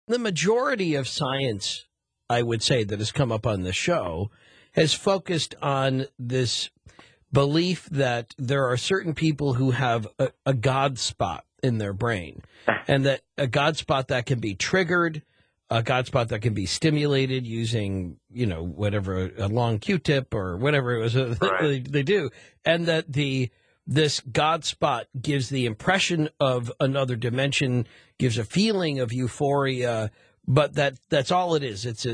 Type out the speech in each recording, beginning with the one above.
the majority of science, I would say, that has come up on the show has focused on this belief that there are certain people who have a God spot in their brain, and that a God spot that can be triggered, a God spot that can be stimulated using, whatever, a long Q-tip or whatever it was they do, and that this God spot gives the impression of another dimension, gives a feeling of euphoria, but that's all it is. It's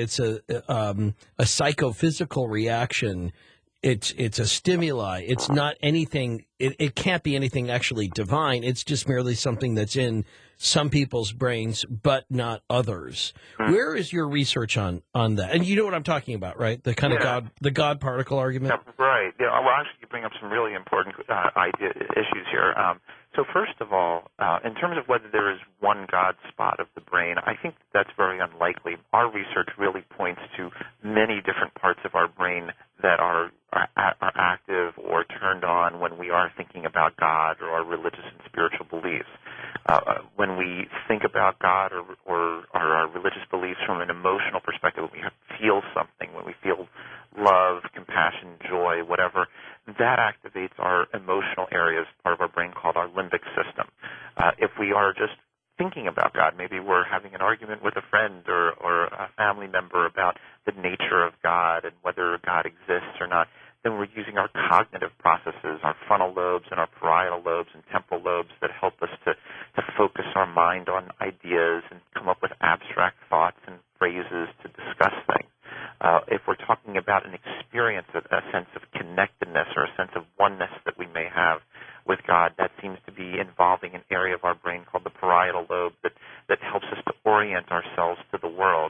a psychophysical reaction. It's a stimuli. It's not anything. It can't be anything actually divine. It's just merely something that's in some people's brains, but not others. Where is your research on that? And you know what I'm talking about, right? The kind of the God particle argument. Yeah, right. Yeah. Well, actually, you bring up some really important issues here. So first of all, in terms of whether there is one God spot of the brain, I think that's very unlikely. Our research really points to many different parts of our brain that are active or turned on when we are thinking about God or our religious and spiritual beliefs. When we think about God or our religious beliefs from an emotional perspective, when we feel something, when we feel love, compassion, joy, whatever, that activates our emotional areas, part of our brain called our limbic system. If we are just thinking about God, maybe we're having an argument with a friend or a family member about the nature of God and whether God exists or not, then we're using our cognitive processes, our frontal lobes and our parietal lobes and temporal lobes that help us to focus our mind on ideas and come up with abstract thoughts and phrases to discuss things. If we're talking about an experience, a sense of connectedness or a sense of oneness that we may have with God, that seems to be involving an area of our brain called the parietal lobe that helps us to orient ourselves to the world.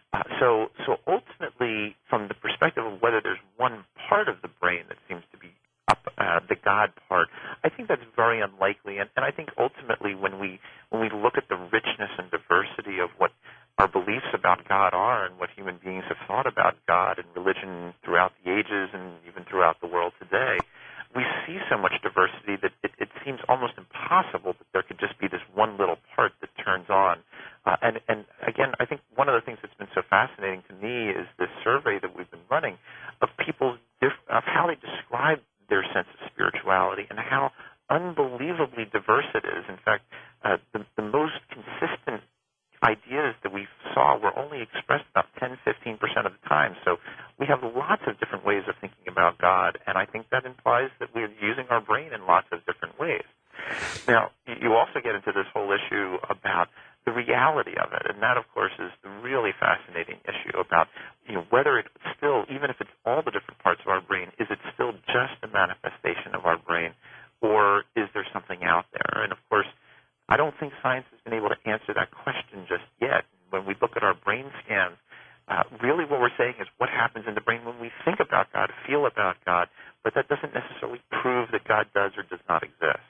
So ultimately, from the perspective of whether there's one part of the brain that seems to be up, the God part, I think that's very unlikely. And I think ultimately, when we look at the richness and diversity of what our beliefs about God are and what human beings have thought about God and religion throughout the ages and even throughout the world today, we see so much diversity that it seems almost impossible that there could just be this one little part that turns on. And again, I think one of the things that's been so fascinating to me is this survey that we've been running of people's of how they describe their sense of spirituality and how unbelievably diverse it is. In fact, the most consistent ideas that we saw were only expressed about 10-15% of the time. So we have lots of different ways of thinking about God, and I think that implies that we're using our brain in lots of different ways. Now, you also get into this whole issue about the reality of it, and that, of course, is the really fascinating issue about whether it's still, even if it's all the different parts of our brain, is it still just a manifestation of our brain, or is there something out there? And, of course, I don't think science has been able to answer that question just yet. When we look at our brain scans, really what we're saying is what happens in the brain when we think about God, feel about God, but that doesn't necessarily prove that God does or does not exist.